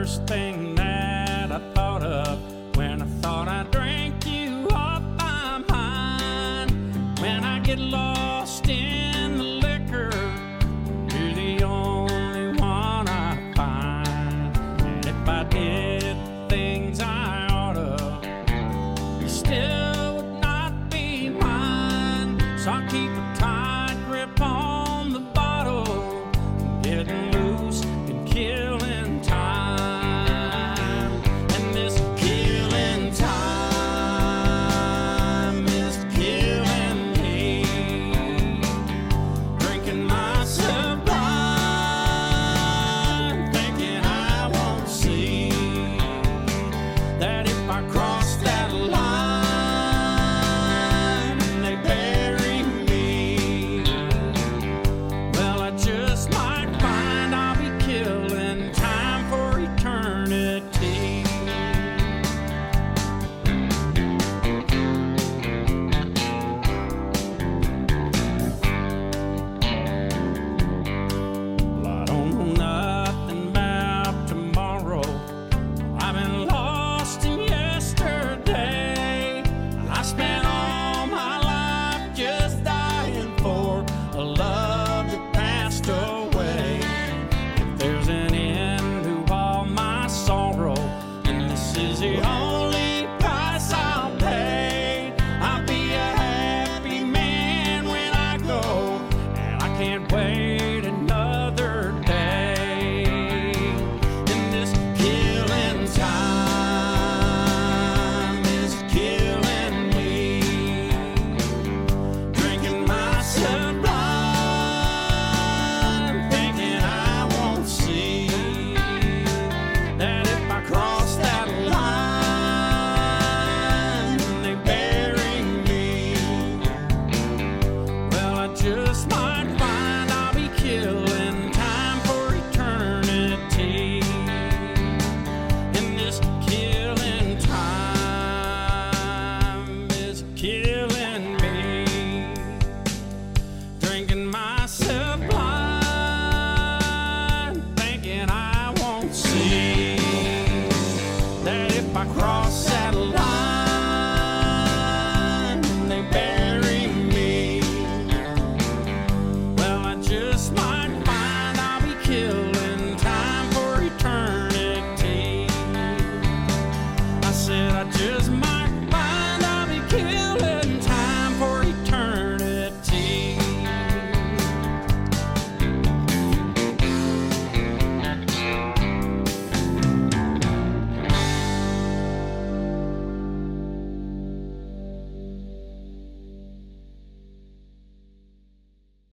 first thing that I thought of when I thought I drank you off my mind. When I get lost in the liquor, you're the only one I find. And if I did things I